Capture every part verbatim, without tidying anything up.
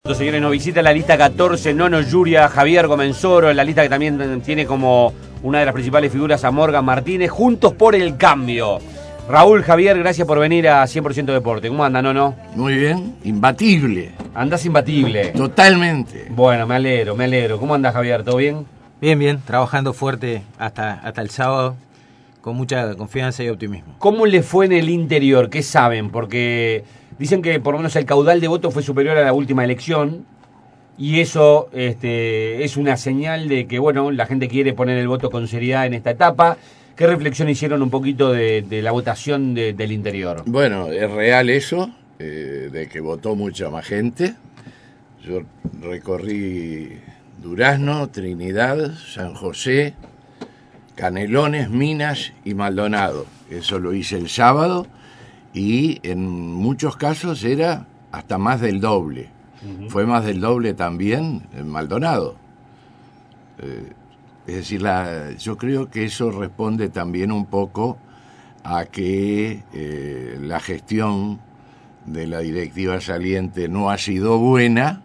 Señores, nos visita la lista catorce, Nono Yuria, Javier Comensoro, en la lista que también tiene como una de las principales figuras a Morgan Martínez, Juntos por el Cambio. Raúl, Javier, gracias por venir a cien por ciento Deporte. ¿Cómo anda, Nono? Muy bien, imbatible. Andás imbatible. Totalmente. Bueno, me alegro, me alegro. ¿Cómo andás, Javier? ¿Todo bien? Bien, bien, trabajando fuerte hasta, hasta el sábado, con mucha confianza y optimismo. ¿Cómo le fue en el interior? ¿Qué saben? Porque dicen que por lo menos el caudal de votos fue superior a la última elección y eso este, es una señal de que, bueno, la gente quiere poner el voto con seriedad en esta etapa. ¿Qué reflexión hicieron un poquito de, de la votación de, del interior? Bueno, es real eso, eh, de que votó mucha más gente. Yo recorrí Durazno, Trinidad, San José, Canelones, Minas y Maldonado. Eso lo hice el sábado y en muchos casos era hasta más del doble. Uh-huh. Fue más del doble también en Maldonado. Eh, es decir, la, yo creo que eso responde también un poco a que eh, la gestión de la directiva saliente no ha sido buena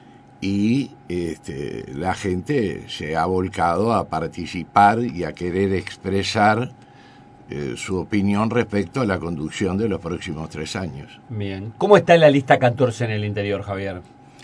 y este, la gente se ha volcado a participar y a querer expresar eh, su opinión respecto a la conducción de los próximos tres años. Bien. ¿Cómo está la lista catorce en el interior, Javier?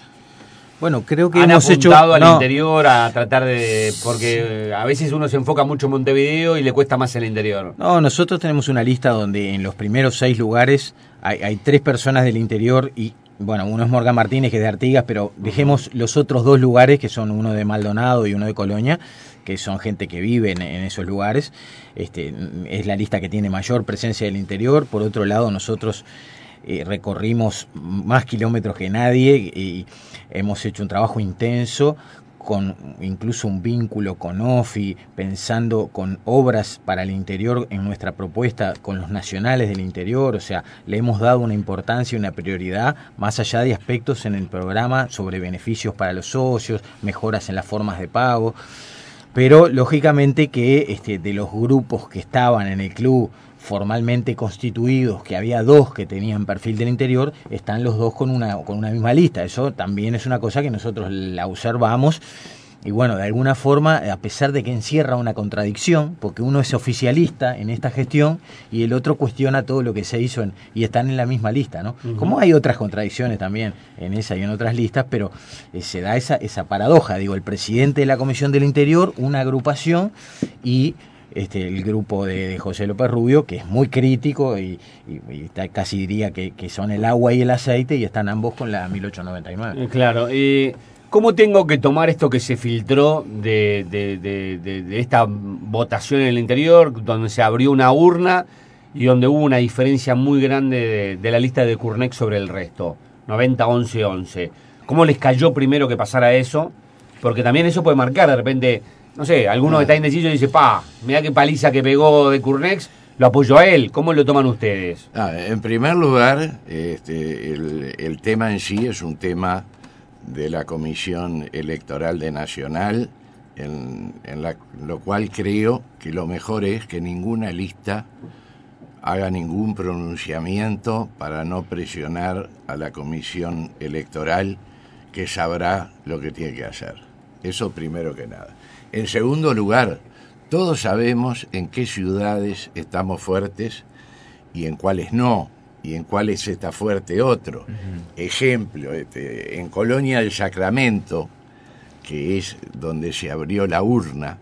Bueno, creo que ¿Han hemos apuntado hecho... al no. interior a tratar de...? Porque a veces uno se enfoca mucho en Montevideo y le cuesta más el interior. No, nosotros tenemos una lista donde en los primeros seis lugares hay, hay tres personas del interior y... Bueno, uno es Morgan Martínez, que es de Artigas, pero dejemos los otros dos lugares, que son uno de Maldonado y uno de Colonia, que son gente que vive en, en esos lugares. Este, es la lista que tiene mayor presencia del interior. Por otro lado, nosotros eh, recorrimos más kilómetros que nadie y hemos hecho un trabajo intenso, con incluso un vínculo con O F I, pensando con obras para el interior en nuestra propuesta con los nacionales del interior. O sea, le hemos dado una importancia y una prioridad más allá de aspectos en el programa sobre beneficios para los socios, mejoras en las formas de pago, pero lógicamente que este, de los grupos que estaban en el club formalmente constituidos, que había dos que tenían perfil del interior, están los dos con una con una misma lista. Eso también es una cosa que nosotros la observamos y bueno, de alguna forma, a pesar de que encierra una contradicción, porque uno es oficialista en esta gestión y el otro cuestiona todo lo que se hizo en, y están en la misma lista, ¿no? Uh-huh. Como hay otras contradicciones también en esa y en otras listas, pero eh, se da esa esa paradoja, digo, el presidente de la Comisión del Interior, una agrupación y Este, el grupo de, de José López Rubio, que es muy crítico y, y, y casi diría que, que son el agua y el aceite, y están ambos con la mil ochocientos noventa y nueve. Claro, y ¿cómo tengo que tomar esto que se filtró de, de, de, de, de esta votación en el interior, donde se abrió una urna y donde hubo una diferencia muy grande de, de la lista de Curnex sobre el resto, noventa once once? ¿Cómo les cayó primero que pasara eso? Porque también eso puede marcar de repente... No sé, alguno que está indeciso y dice, pa, mirá qué paliza que pegó de Curnex, lo apoyó a él. ¿Cómo lo toman ustedes? Ah, en primer lugar, este, el, el tema en sí es un tema de la Comisión Electoral de Nacional, en, en la, lo cual creo que lo mejor es que ninguna lista haga ningún pronunciamiento para no presionar a la Comisión Electoral, que sabrá lo que tiene que hacer. Eso primero que nada. En segundo lugar, todos sabemos en qué ciudades estamos fuertes y en cuáles no, y en cuáles está fuerte otro. Uh-huh. Ejemplo, este, en Colonia del Sacramento, que es donde se abrió la urna,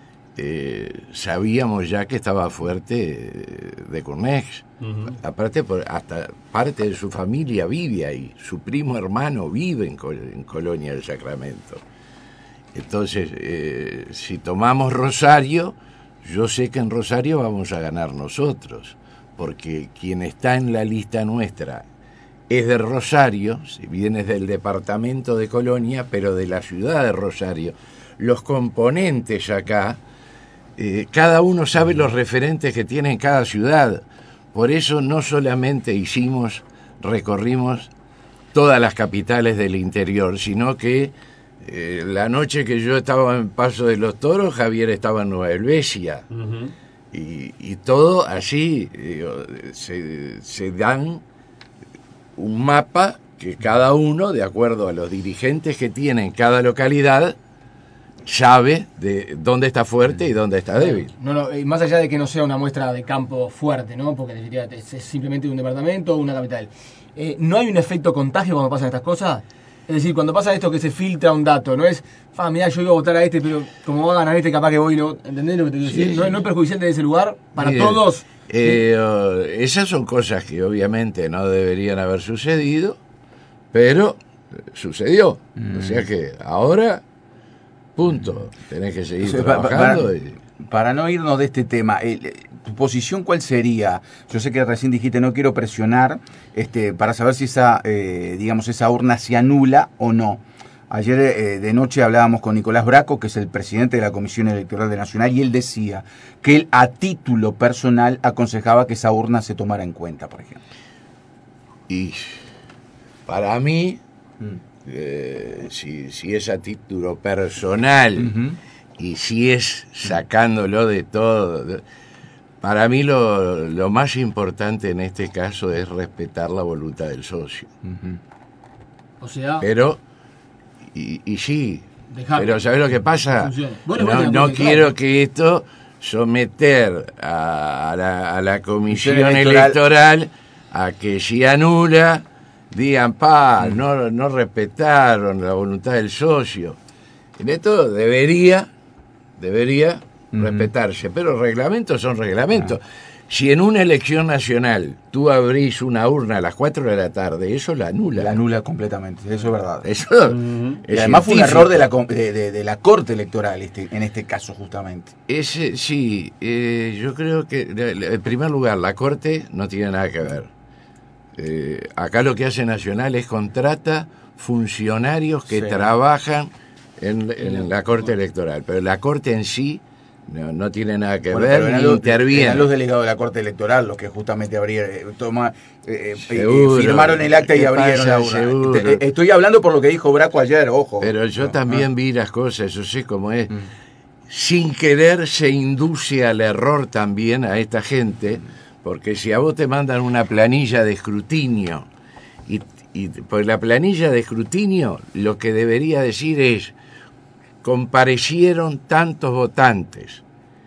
eh, sabíamos ya que estaba fuerte de Curnex. Uh-huh. Aparte, por, hasta parte de su familia vive ahí, su primo hermano vive en, Col- en Colonia del Sacramento. Entonces, eh, si tomamos Rosario, yo sé que en Rosario vamos a ganar nosotros, porque quien está en la lista nuestra es de Rosario, si bien es del departamento de Colonia, pero de la ciudad de Rosario. Los componentes acá, eh, cada uno sabe los referentes que tiene en cada ciudad. Por eso no solamente hicimos, recorrimos todas las capitales del interior, sino que Eh, la noche que yo estaba en Paso de los Toros, Javier estaba en Nueva Helvecia. Uh-huh. y, y todo así, digo, se, se dan un mapa que cada uno, de acuerdo a los dirigentes que tiene en cada localidad, sabe de dónde está fuerte y dónde está débil. No, no, y más allá de que no sea una muestra de campo fuerte, ¿no? Porque en definitiva es, es simplemente un departamento o una capital. Eh, ¿No hay un efecto contagio cuando pasan estas cosas? Es decir, cuando pasa esto que se filtra un dato, no es, ah, mirá, yo iba a votar a este, pero como va a ganar este, capaz que voy, ¿no? ¿Entendés lo que te quiero decir? Sí. ¿No, ¿No es perjudicial en ese lugar para Miren, todos? Eh, ¿Sí? Esas son cosas que obviamente no deberían haber sucedido, pero sucedió. Mm. O sea que ahora... Punto. Tenés que seguir o sea, trabajando. Para, y... para no irnos de este tema, eh, ¿tu posición cuál sería? Yo sé que recién dijiste no quiero presionar, este, para saber si esa, eh, digamos, esa urna se anula o no. Ayer eh, de noche hablábamos con Nicolás Braco, que es el presidente de la Comisión Electoral de Nacional, y él decía que él a título personal aconsejaba que esa urna se tomara en cuenta, por ejemplo. Y para mí... Mm. Eh, si, si es a título personal uh-huh. y si es sacándolo de todo, de, para mí lo, lo más importante en este caso es respetar la voluntad del socio. Uh-huh. O sea, pero y, y sí, dejame. Pero ¿sabes lo que pasa? Bueno, no bueno, no pues, quiero claro. que esto someter a, a, la, a la comisión electoral. electoral a que si anula digan, pa, mm. no, no respetaron la voluntad del socio. En esto debería, debería mm. respetarse, pero reglamentos son reglamentos. Ah. Si en una elección nacional tú abrís una urna a las cuatro de la tarde, eso la anula. La anula completamente, eso es verdad. Eso mm. es y además fue un error de la, de, de, de la Corte Electoral este, en este caso justamente. Ese, sí, eh, yo creo que, en primer lugar, la Corte no tiene nada que ver. Eh, acá lo que hace Nacional es contrata funcionarios que sí. trabajan en, en la Corte Electoral, pero la Corte en sí no, no tiene nada que bueno, ver ni los, interviene. Eran los delegados de la Corte Electoral los que justamente abrieron, eh, toma, eh, seguro, eh, firmaron el acta y abrieron la urna. Te, estoy hablando por lo que dijo Braco ayer, ojo. Pero yo no, también ah. vi las cosas, yo sé cómo es. Mm. Sin querer se induce al error también a esta gente. Porque si a vos te mandan una planilla de escrutinio, y, y pues la planilla de escrutinio lo que debería decir es, comparecieron tantos votantes,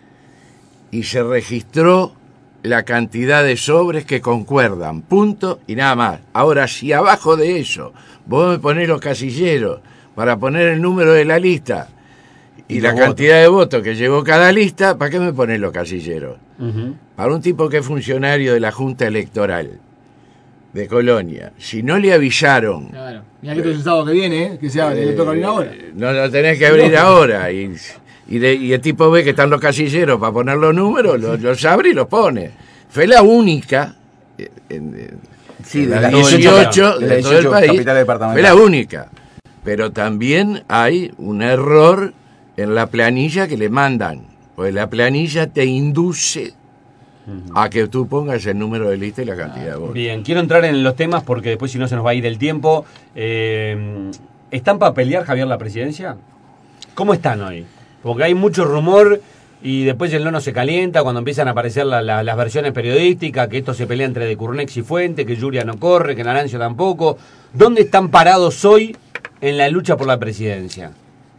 y se registró la cantidad de sobres que concuerdan, punto, y nada más. Ahora, si abajo de eso vos me ponés los casilleros para poner el número de la lista, y, y la cantidad votos. de votos que llevó cada lista, ¿para qué me pones los casilleros? Uh-huh. Para un tipo que es funcionario de la Junta Electoral de Colonia, si no le avisaron... Claro. Mirá que el sábado que viene, ¿eh? que se abre, eh, le toca abrir ahora. No lo tenés que abrir no. ahora. Y, y, de, y el tipo ve que están los casilleros para poner los números, los, los abre y los pone. Fue la única... En, en, sí, en de la dieciocho de todo el país, fue la única. Pero también hay un error en la planilla que le mandan, pues la planilla te induce uh-huh. a que tú pongas el número de lista y la cantidad de votos. Bien, quiero entrar en los temas porque después si no se nos va a ir el tiempo. Eh, ¿Están para pelear, Javier, la presidencia? ¿Cómo están hoy? Porque hay mucho rumor y después el lono se calienta cuando empiezan a aparecer la, la, las versiones periodísticas, que esto se pelea entre De Curnex y Fuente, que Yuria no corre, que Naranjo tampoco. ¿Dónde están parados hoy en la lucha por la presidencia?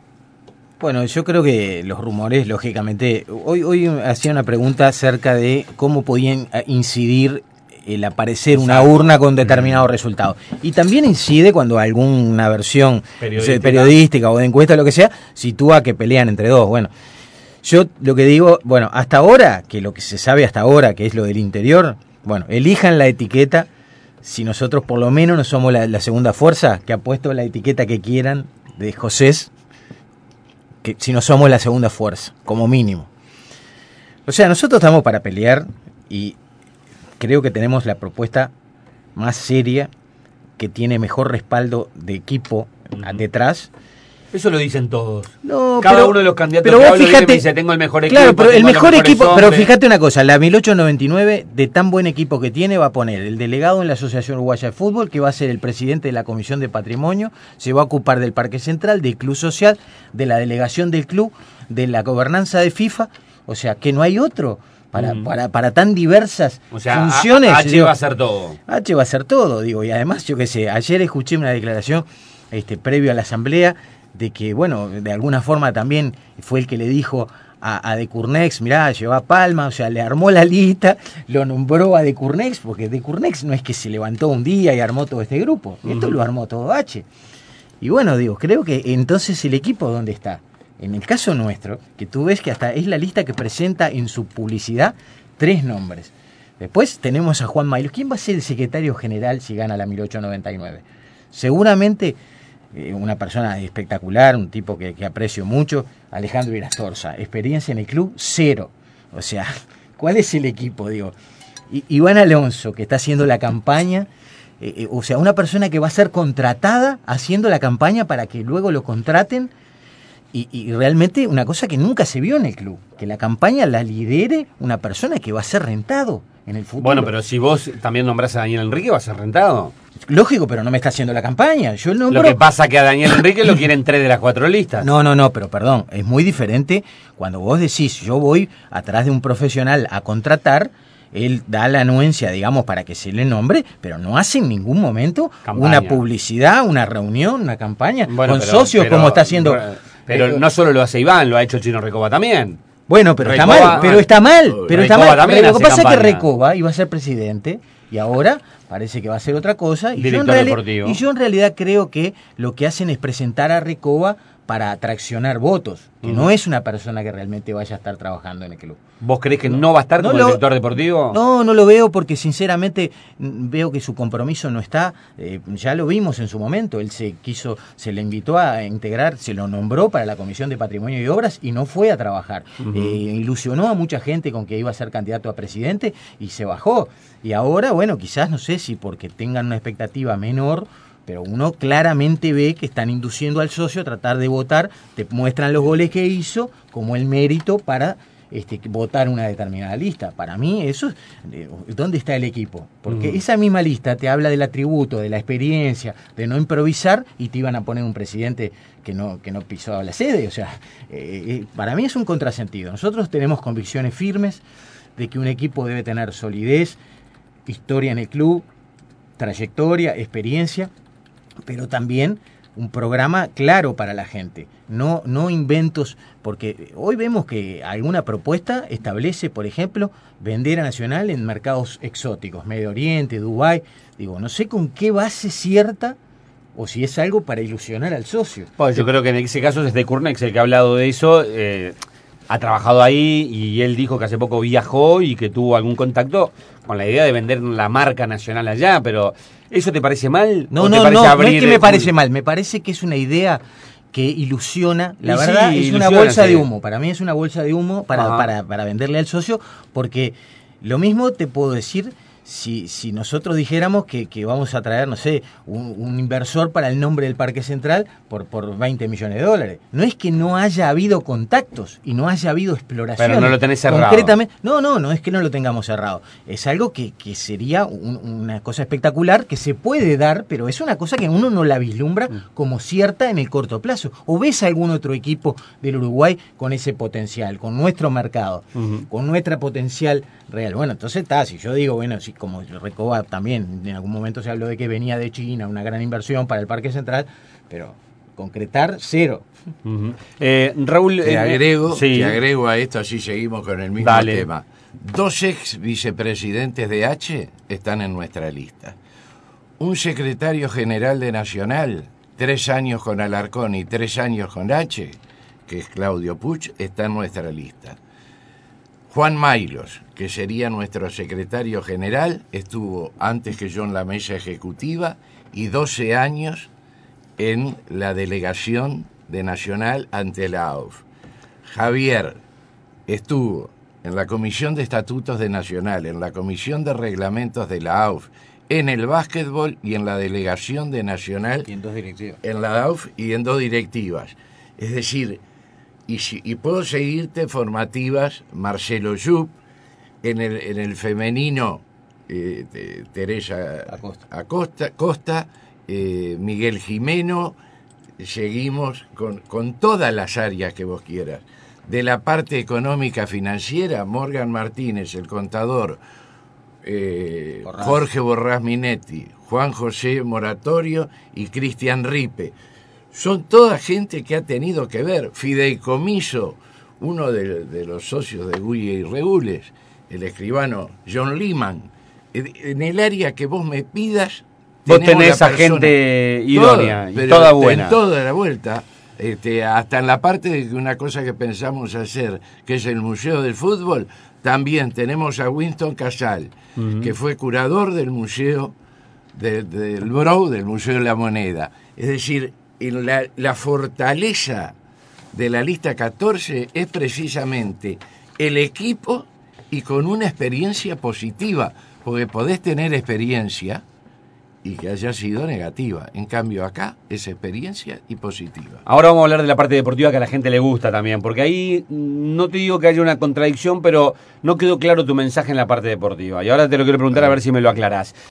Bueno, yo creo que los rumores, lógicamente, hoy hoy hacía una pregunta acerca de cómo podían incidir el aparecer una urna con determinado resultado. Y también incide cuando alguna versión periodística, periodística o de encuesta, lo que sea, sitúa que pelean entre dos. Bueno, yo lo que digo, bueno, hasta ahora, que lo que se sabe hasta ahora, que es lo del interior, bueno, elijan la etiqueta. Si nosotros por lo menos no somos la, la segunda fuerza, que ha puesto la etiqueta que quieran de Josés, que si no somos la segunda fuerza, como mínimo. O sea, nosotros estamos para pelear y creo que tenemos la propuesta más seria, que tiene mejor respaldo de equipo uh-huh. detrás. Eso lo dicen todos. No, Cada pero, uno de los candidatos pero que vos hablo fíjate, me dice, tengo el mejor equipo. Claro, pero el mejor equipo, hombres. pero fíjate una cosa, la mil ochocientos noventa y nueve, de tan buen equipo que tiene, va a poner el delegado en la Asociación Uruguaya de Fútbol, que va a ser el presidente de la Comisión de Patrimonio, se va a ocupar del Parque Central, del Club Social, de la delegación del club, de la gobernanza de FIFA, o sea, que no hay otro. para, Mm. para, para tan diversas O sea, funciones. H digo, va a hacer todo. H va a hacer todo, digo, y además, yo qué sé, ayer escuché una declaración este, previo a la asamblea de que, bueno, de alguna forma también fue el que le dijo a, a De Cournex, mirá, lleva Palma, o sea, le armó la lista, lo nombró a De Cournex, porque De Cournex no es que se levantó un día y armó todo este grupo, uh-huh. Esto lo armó todo H. Y bueno, digo, creo que entonces el equipo, ¿dónde está? En el caso nuestro, que tú ves que hasta es la lista que presenta en su publicidad tres nombres. Después tenemos a Juan Maylos. ¿Quién va a ser el secretario general si gana la mil ochocientos noventa y nueve? Seguramente eh, una persona espectacular, un tipo que, que aprecio mucho, Alejandro Irastorza. Experiencia en el club, cero. O sea, ¿cuál es el equipo? Digo, I- Iván Alonso, que está haciendo la campaña, eh, eh, o sea, una persona que va a ser contratada haciendo la campaña para que luego lo contraten. Y, y realmente una cosa que nunca se vio en el club, que la campaña la lidere una persona que va a ser rentado en el futuro. Bueno, pero si vos también nombrás a Daniel Enrique, va a ser rentado. Lógico, pero no me está haciendo la campaña. Yo nombro... Lo que pasa es que a Daniel Enrique lo quieren tres de las cuatro listas. No, no, no, pero perdón, es muy diferente cuando vos decís, yo voy atrás de un profesional a contratar, él da la anuencia, digamos, para que se le nombre, pero no hace en ningún momento Campaña. Una publicidad, una reunión, una campaña, Bueno, con pero- socios pero- como está haciendo... Pero eh, no solo lo hace Iván, lo ha hecho Chino Recoba también. Bueno, pero está Recoba- mal, pero está mal, pero está Recoba mal. también Pero lo que hace pasa es que campaña. Recoba iba a ser presidente y ahora parece que va a ser otra cosa. Y yo, en Director reali- deportivo. y yo en realidad creo que lo que hacen es presentar a Recoba para atraccionar votos, que Ujú. no es una persona que realmente vaya a estar trabajando en el club. ¿Vos creés que no, va a estar No como lo- director deportivo? No, no lo veo porque sinceramente mm, veo que su compromiso no está. Eh, ya lo vimos en su momento. Él se quiso, se le invitó a integrar, se lo nombró para la Comisión de Patrimonio y Obras y no fue a trabajar. Ujú. Eh, ilusionó a mucha gente con que iba a ser candidato a presidente y se bajó. Y ahora, bueno, quizás no sé si porque tengan una expectativa menor, pero uno claramente ve que están induciendo al socio a tratar de votar, te muestran los goles que hizo como el mérito para este, votar una determinada lista. Para mí eso, eh, ¿dónde está el equipo? Porque Mm. esa misma lista te habla del atributo, de la experiencia, de no improvisar y te iban a poner un presidente que no, que no pisó la sede. O sea, eh, eh, para mí es un contrasentido. Nosotros tenemos convicciones firmes de que un equipo debe tener solidez, historia en el club, trayectoria, experiencia, pero también un programa claro para la gente, no, no inventos, porque hoy vemos que alguna propuesta establece, por ejemplo, vender a Nacional en mercados exóticos, Medio Oriente, Dubái, digo, no sé con qué base cierta o si es algo para ilusionar al socio. Pues yo creo que en ese caso es de Cournex el que ha hablado de eso, eh, ha trabajado ahí y él dijo que hace poco viajó y que tuvo algún contacto con la idea de vender la marca Nacional allá, pero ¿eso te parece mal? No, ¿O te no, parece no, no abrir es que me el- parece mal, me parece que es una idea que ilusiona, la Y sí, verdad es una ilusiona, bolsa sí. de humo, para mí es una bolsa de humo para, Ajá. para, para venderle al socio, porque lo mismo te puedo decir si, si nosotros dijéramos que, que vamos a traer, no sé, un, un inversor para el nombre del Parque Central por, por veinte millones de dólares. No es que no haya habido contactos y no haya habido exploración. Pero no lo tenés cerrado. Concretamente, no, no, no es que no lo tengamos cerrado. Es algo que, que sería un- una cosa espectacular que se puede dar, pero es una cosa que uno no la vislumbra como cierta en el corto plazo. ¿O ves algún otro equipo del Uruguay con ese potencial, con nuestro mercado, Ujú. con nuestra potencial real? Bueno, entonces está, si yo digo, bueno, si como Recoba también, en algún momento se habló de que venía de China, una gran inversión para el Parque Central, pero concretar cero. Ujú. Eh, Raúl... Te eh, agrego, sí. te agrego a esto, así seguimos con el mismo Dale. tema. Dos ex vicepresidentes de H están en nuestra lista. Un secretario general de Nacional, tres años con Alarcón y tres años con H, que es Claudio Puch, está en nuestra lista. Juan Maylos, que sería nuestro secretario general, estuvo antes que yo en la mesa ejecutiva y doce años en la delegación de Nacional ante la A U F. Javier estuvo en la Comisión de Estatutos de Nacional, en la Comisión de Reglamentos de la A U F, en el básquetbol y en la delegación de Nacional Y en dos directivas. en la A U F y en dos directivas. Es decir, y, si, y puedo seguirte formativas, Marcelo Yup, en el, en el femenino, eh, te- Teresa Acosta. Acosta, Costa, eh, Miguel Jimeno, seguimos con, con todas las áreas que vos quieras. de la parte económica financiera, Morgan Martínez, el contador, eh, Borrás. Jorge Borrás Minetti, Juan José Moratorio y Cristian Ripe. Son toda gente que ha tenido que ver. Fideicomiso, uno de, de los socios de Guille y Regules, el escribano John Lehman. En el área que vos me pidas, Vos tenemos tenés la a persona. gente idónea Toda, y pero toda en buena. toda la vuelta, este, hasta en la parte de una cosa que pensamos hacer, que es el Museo del Fútbol, también tenemos a Winston Casal, uh-huh. que fue curador del Museo de, del Brou, del Museo de la Moneda. Es decir, en la, la fortaleza de la lista catorce es precisamente el equipo y con una experiencia positiva, porque podés tener experiencia y que haya sido negativa. En cambio acá es experiencia y positiva. Ahora vamos a hablar de la parte deportiva que a la gente le gusta también, porque ahí no te digo que haya una contradicción, pero no quedó claro tu mensaje en la parte deportiva. Y ahora te lo quiero preguntar a ver si me lo aclarás.